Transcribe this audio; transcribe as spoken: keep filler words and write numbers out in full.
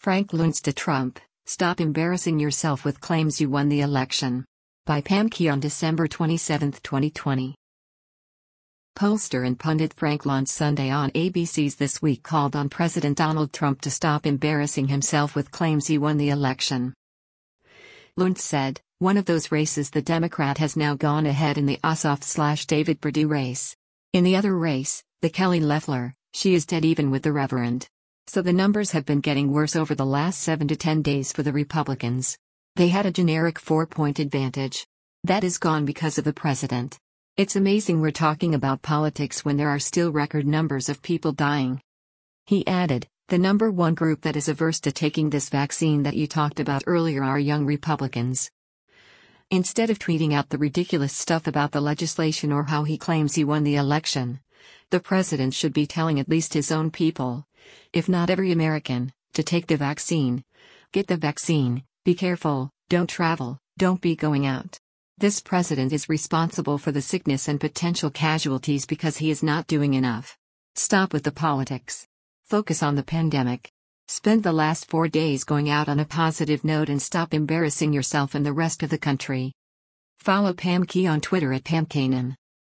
Frank Luntz to Trump, stop embarrassing yourself with claims you won the election. By Pam Key on December twenty-seventh, twenty twenty. Pollster and pundit Frank Luntz Sunday on A B C's This Week called on President Donald Trump to stop embarrassing himself with claims he won the election. Luntz said, "One of those races the Democrat has now gone ahead in the Ossoff-slash-David Perdue race. In the other race, the Kelly Loeffler, she is dead even with the Reverend. So the numbers have been getting worse over the last seven to ten days for the Republicans. They had a generic four-point advantage. That is gone because of the president. It's amazing we're talking about politics when there are still record numbers of people dying." He added, "The number one group that is averse to taking this vaccine that you talked about earlier are young Republicans." Instead of tweeting out the ridiculous stuff about the legislation or how he claims he won the election, the president should be telling at least his own people, if not every American, to take the vaccine. Get the vaccine, be careful, don't travel, don't be going out. This president is responsible for the sickness and potential casualties because he is not doing enough. Stop with the politics. Focus on the pandemic. Spend the last four days going out on a positive note and stop embarrassing yourself and the rest of the country." Follow Pam Key on Twitter at Pam Kanan.